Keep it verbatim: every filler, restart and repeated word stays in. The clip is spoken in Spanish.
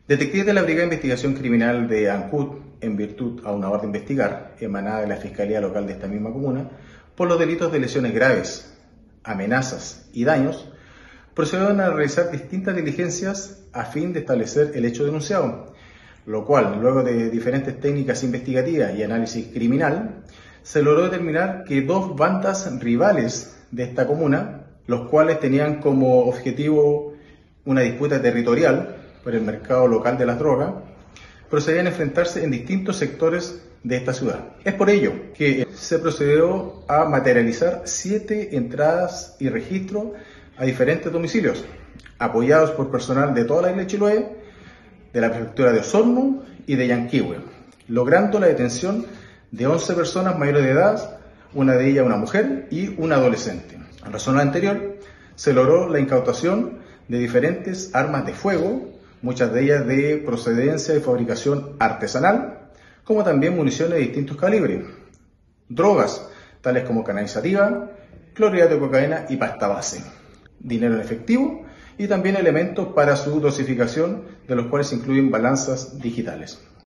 Detectives de la Brigada de Investigación Criminal de Ancud, en virtud a una orden de investigar, emanada de la Fiscalía Local de esta misma comuna, por los delitos de lesiones graves, amenazas y daños, procedieron a realizar distintas diligencias a fin de establecer el hecho denunciado, lo cual, luego de diferentes técnicas investigativas y análisis criminal, se logró determinar que dos bandas rivales de esta comuna, los cuales tenían como objetivo una disputa territorial por el mercado local de las drogas, procedían a enfrentarse en distintos sectores de esta ciudad. Es por ello que se procedió a materializar siete entradas y registros a diferentes domicilios, apoyados por personal de toda la isla de Chiloé, de la prefectura de Osorno y de Yanquihue, logrando la detención de once personas mayores de edad, una de ellas una mujer y un adolescente. En razón anterior, se logró la incautación de diferentes armas de fuego, muchas de ellas de procedencia y fabricación artesanal, como también municiones de distintos calibres, drogas tales como cannabis sativa, clorhidrato de cocaína y pasta base, dinero en efectivo y también elementos para su dosificación, de los cuales se incluyen balanzas digitales.